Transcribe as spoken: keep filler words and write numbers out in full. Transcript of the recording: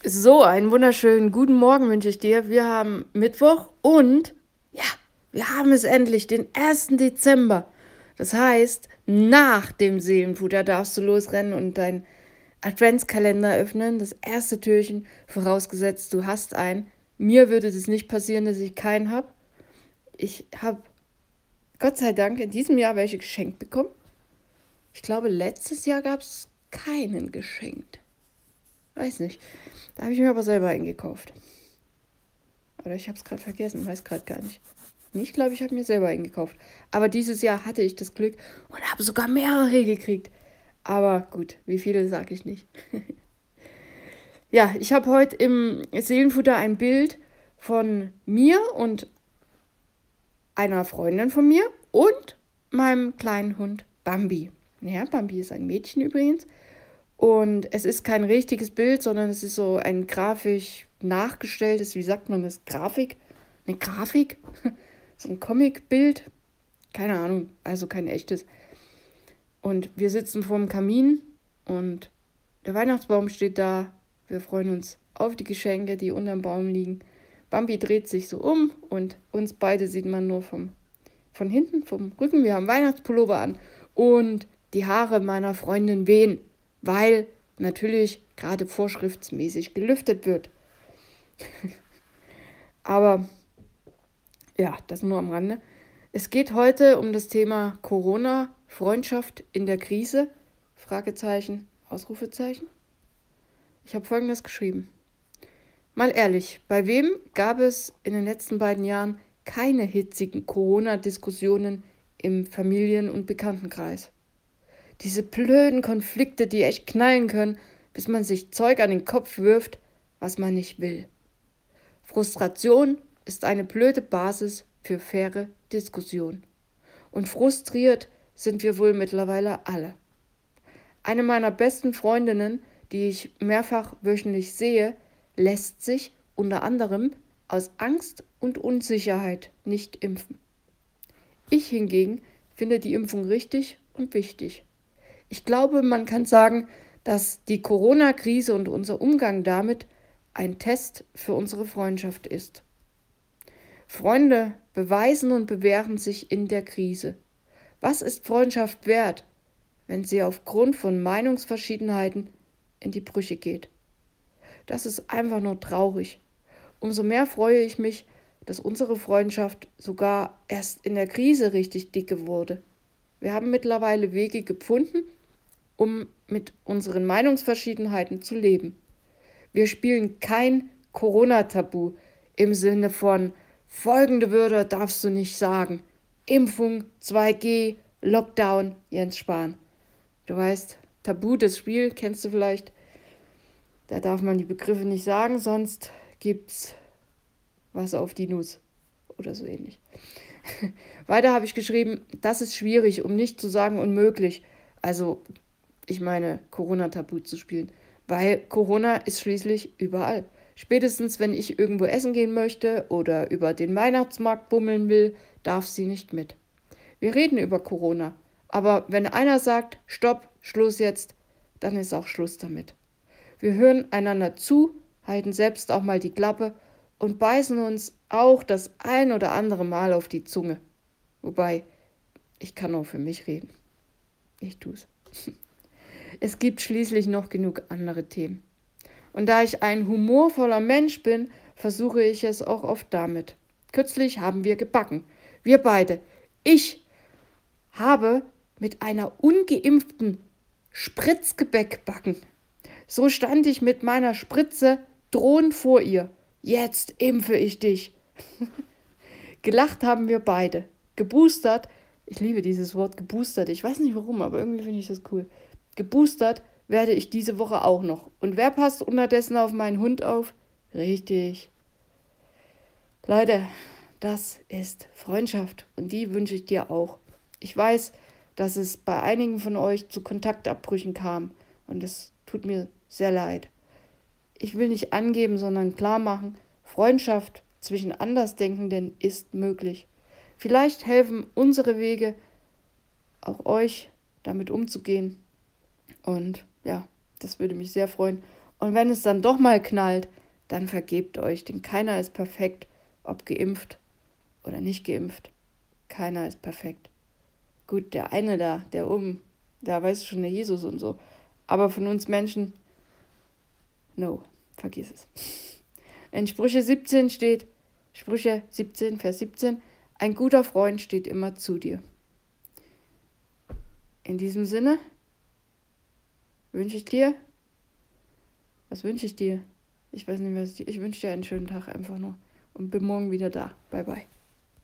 So, einen wunderschönen guten Morgen wünsche ich dir. Wir haben Mittwoch und ja, wir haben es endlich, den ersten Dezember. Das heißt, nach dem Seelenfutter darfst du losrennen und deinen Adventskalender öffnen. Das erste Türchen, vorausgesetzt, du hast einen. Mir würde es nicht passieren, dass ich keinen habe. Ich habe Gott sei Dank in diesem Jahr welche geschenkt bekommen. Ich glaube, letztes Jahr gab es keinen geschenkt. Weiß nicht. Da habe ich mir aber selber eingekauft. Oder ich habe es gerade vergessen, weiß gerade gar nicht. Ich glaube, ich habe mir selber eingekauft. Aber dieses Jahr hatte ich das Glück und habe sogar mehrere gekriegt. Aber gut, wie viele sage ich nicht. Ja, ich habe heute im Seelenfutter ein Bild von mir und einer Freundin von mir und meinem kleinen Hund Bambi. Ja, Bambi ist ein Mädchen übrigens. Und es ist kein richtiges Bild, sondern es ist so ein grafisch nachgestelltes, wie sagt man das, Grafik? Eine Grafik? So ein Comicbild? Keine Ahnung, also kein echtes. Und wir sitzen vorm Kamin und der Weihnachtsbaum steht da. Wir freuen uns auf die Geschenke, die unterm Baum liegen. Bambi dreht sich so um und uns beide sieht man nur vom, von hinten, vom Rücken. Wir haben Weihnachtspullover an und die Haare meiner Freundin wehen, weil natürlich gerade vorschriftsmäßig gelüftet wird. Aber ja, das nur am Rande. Es geht heute um das Thema Corona, Freundschaft in der Krise, Fragezeichen, Ausrufezeichen. Ich habe Folgendes geschrieben. Mal ehrlich, bei wem gab es in den letzten beiden Jahren keine hitzigen Corona-Diskussionen im Familien- und Bekanntenkreis? Diese blöden Konflikte, die echt knallen können, bis man sich Zeug an den Kopf wirft, was man nicht will. Frustration ist eine blöde Basis für faire Diskussion. Und frustriert sind wir wohl mittlerweile alle. Eine meiner besten Freundinnen, die ich mehrfach wöchentlich sehe, lässt sich unter anderem aus Angst und Unsicherheit nicht impfen. Ich hingegen finde die Impfung richtig und wichtig. Ich glaube, man kann sagen, dass die Corona-Krise und unser Umgang damit ein Test für unsere Freundschaft ist. Freunde beweisen und bewähren sich in der Krise. Was ist Freundschaft wert, wenn sie aufgrund von Meinungsverschiedenheiten in die Brüche geht? Das ist einfach nur traurig. Umso mehr freue ich mich, dass unsere Freundschaft sogar erst in der Krise richtig dicke wurde. Wir haben mittlerweile Wege gefunden, um mit unseren Meinungsverschiedenheiten zu leben. Wir spielen kein Corona-Tabu im Sinne von folgende Wörter darfst du nicht sagen. Impfung, zwei G, Lockdown, Jens Spahn. Du weißt, Tabu, das Spiel, kennst du vielleicht. Da darf man die Begriffe nicht sagen, sonst gibt's was auf die Nuss oder so ähnlich. Weiter habe ich geschrieben, das ist schwierig, um nicht zu sagen unmöglich. Also, ich meine, Corona-Tabu zu spielen, weil Corona ist schließlich überall. Spätestens, wenn ich irgendwo essen gehen möchte oder über den Weihnachtsmarkt bummeln will, darf sie nicht mit. Wir reden über Corona, aber wenn einer sagt, stopp, Schluss jetzt, dann ist auch Schluss damit. Wir hören einander zu, halten selbst auch mal die Klappe und beißen uns auch das ein oder andere Mal auf die Zunge. Wobei, ich kann auch für mich reden. Ich tu's. Es gibt schließlich noch genug andere Themen. Und da ich ein humorvoller Mensch bin, versuche ich es auch oft damit. Kürzlich haben wir gebacken. Wir beide. Ich habe mit einer ungeimpften Spritzgebäck backen. So stand ich mit meiner Spritze drohend vor ihr. Jetzt impfe ich dich. Gelacht haben wir beide. Geboostert, ich liebe dieses Wort geboostert, ich weiß nicht warum, aber irgendwie finde ich das cool. Geboostert werde ich diese Woche auch noch. Und wer passt unterdessen auf meinen Hund auf? Richtig. Leute, das ist Freundschaft und die wünsche ich dir auch. Ich weiß, dass es bei einigen von euch zu Kontaktabbrüchen kam und es tut mir sehr leid. Ich will nicht angeben, sondern klar machen, Freundschaft zwischen Andersdenkenden ist möglich. Vielleicht helfen unsere Wege auch euch, damit umzugehen. Und ja, das würde mich sehr freuen. Und wenn es dann doch mal knallt, dann vergebt euch, denn keiner ist perfekt, ob geimpft oder nicht geimpft. Keiner ist perfekt. Gut, der eine da, der oben, da weiß schon der Jesus und so. Aber von uns Menschen, no, vergiss es. In Sprüche siebzehn steht, Sprüche siebzehn, Vers siebzehn, ein guter Freund steht immer zu dir. In diesem Sinne wünsche ich dir, was wünsche ich dir? Ich weiß nicht, was ich dir, ich wünsche dir einen schönen Tag einfach nur und bin morgen wieder da. Bye, bye.